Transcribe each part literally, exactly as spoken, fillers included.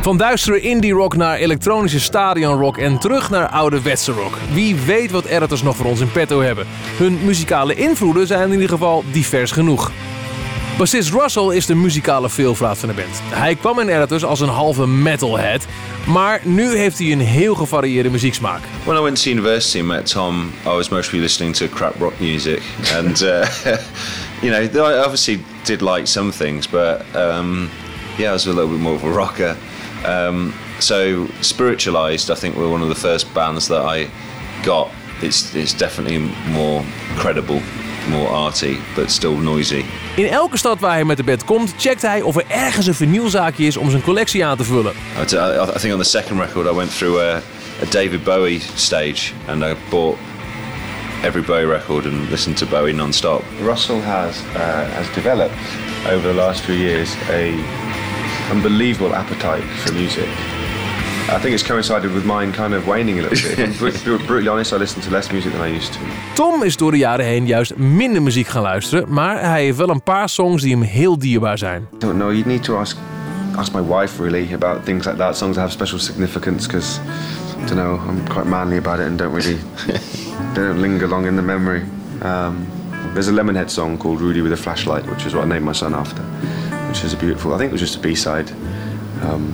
Van duistere indie rock naar elektronische stadionrock en terug naar ouderwetse rock. Wie weet wat Editors nog voor ons in petto hebben. Hun muzikale invloeden zijn in ieder geval divers genoeg. Bassist Russell is de muzikale veelvraat van de band. Hij kwam in Editors als een halve metalhead, maar nu heeft hij een heel gevarieerde muzieksmaak. When I went to university and met Tom, I was mostly listening to crap rock music, and uh, you know, I obviously did like some things, but um, yeah, I was a little bit more of a rocker. Um, so Spiritualized, I think, were one of the first bands that I got. It's it's definitely more credible, more arty, but still noisy. In elke stad waar hij met de band komt, checkt hij of er ergens een vinylzaakje is om zijn collectie aan te vullen. I, I think on the second record I went through a, a David Bowie stage and I bought every Bowie record and listened to Bowie non-stop. Russell has uh, has developed over the last few years a unbelievable appetite for music. I think it's coincided with mine kind of waning a little bit. To be brutally honest, I listen to less music than I used to. Tom is door de jaren heen juist minder muziek gaan luisteren, maar hij heeft wel een paar songs die hem heel dierbaar zijn. I don't know, you need to ask ask my wife really about things like that, songs that have special significance, because I don't know, I'm quite manly about it and don't really they don't linger long in the memory. Um, there's a Lemonhead song called Rudy with a Flashlight, which is what I named my son after, which is a beautiful, I think it was just a B-side. Um,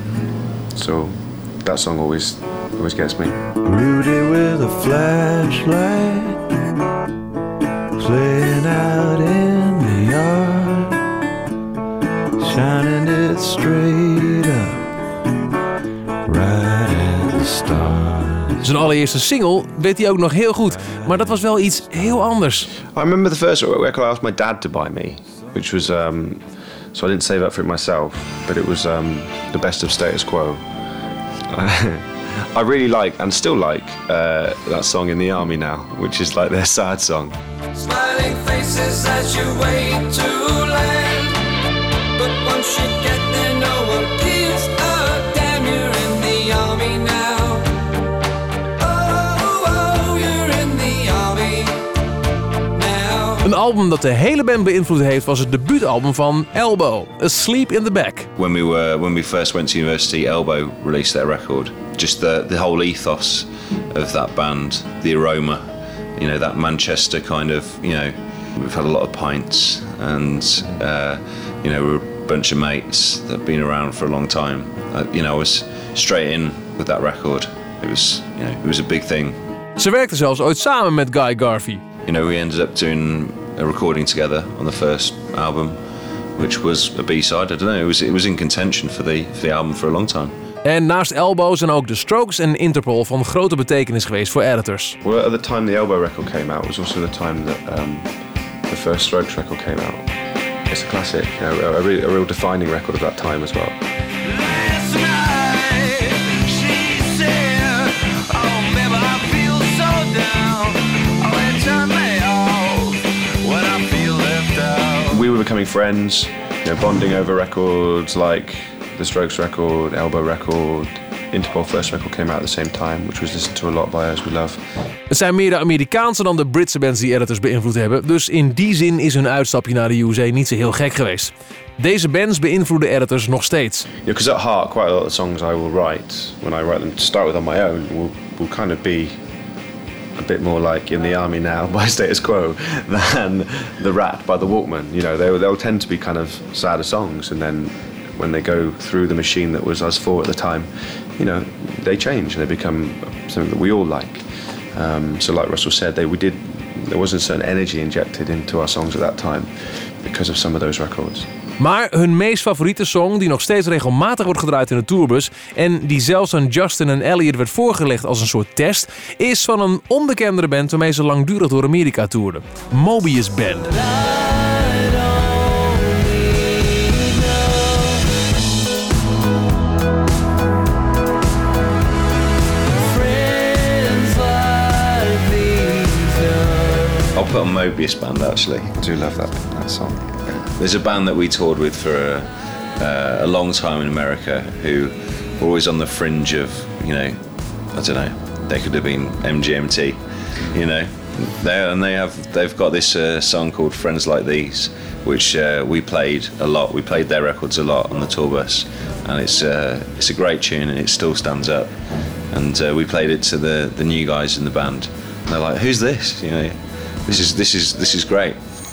so that song always always gets me. Rudy with a flashlight, playing out in the yard, shining it straight up, right at the stars. Zijn allereerste single weet hij ook nog heel goed, maar dat was wel iets heel anders. I remember the first record I asked my dad to buy me, which was um, so I didn't save up for it myself, but it was um, the best of Status Quo. I really like and still like uh, that song In the Army Now, which is like their sad song. Smiling faces as you wait to land, but once you get there no one gives a damn. You're in the army now. Oh, oh, you're in the army now. Een album dat de hele band beïnvloed heeft was het debuutalbum van Elbow, Asleep in the Back. When we were when we first went to university, Elbow released their record. Just the the whole ethos of that band, the aroma, you know, that Manchester kind of, you know, we've had a lot of pints and uh, you know, we're a bunch of mates that have been around for a long time. Uh, you know, I was straight in with that record. It was, you know, it was a big thing. Ze werkten zelfs ooit samen met Guy Garvey. You know, we ended up doing a recording together on the first album, which was a B-side. I don't know, it was it was in contention for the for the album for a long time. En naast Elbow zijn ook The Strokes en Interpol van grote betekenis geweest voor Editors. Well, at the time the Elbow record came out was also the time that um, the first Strokes record came out. It's a classic, you know, a, real, a real defining record of that time as well. Last night, she said, oh baby, I feel so down. Oh, and turn me off when I feel left out. We were becoming friends, you know, bonding over records like the Strokes record, Elbow record. Interpol first record came out at the same time, which was listened to a lot by us we love. Het zijn meer de Amerikaanse dan de Britse bands die Editors beïnvloed hebben, dus in die zin is hun uitstapje naar de U S A niet zo heel gek geweest. Deze bands beïnvloeden Editors nog steeds. Yeah, because at heart, quite a lot of the songs I will write, when I write them to start with on my own, will, will kind of be a bit more like In the Army Now by Status Quo than The Rat by The Walkmen. You know, they, they'll tend to be kind of sadder songs, and then when they go through the machine that was us four at the time, you know, they change and they become something that we all like. Um, so like Russell said, they, we did, there was a certain energy injected into our songs at that time because of some of those records. Maar hun meest favoriete song, die nog steeds regelmatig wordt gedraaid in de tourbus en die zelfs aan Justin en Elliot werd voorgelegd als een soort test, is van een onbekendere band waarmee ze langdurig door Amerika toerden. Mobius Band. I'll put on Mobius Band actually. I do love that, that song. There's a band that we toured with for a, uh, a long time in America who were always on the fringe of, you know, I don't know, they could have been M G M T, you know. They and they have they've got this uh, song called Friends Like These, which uh, we played a lot. We played their records a lot on the tour bus, and it's uh, it's a great tune, and it still stands up. And uh, we played it to the, the new guys in the band, and they're like, "Who's this? You know, this is this is this is great."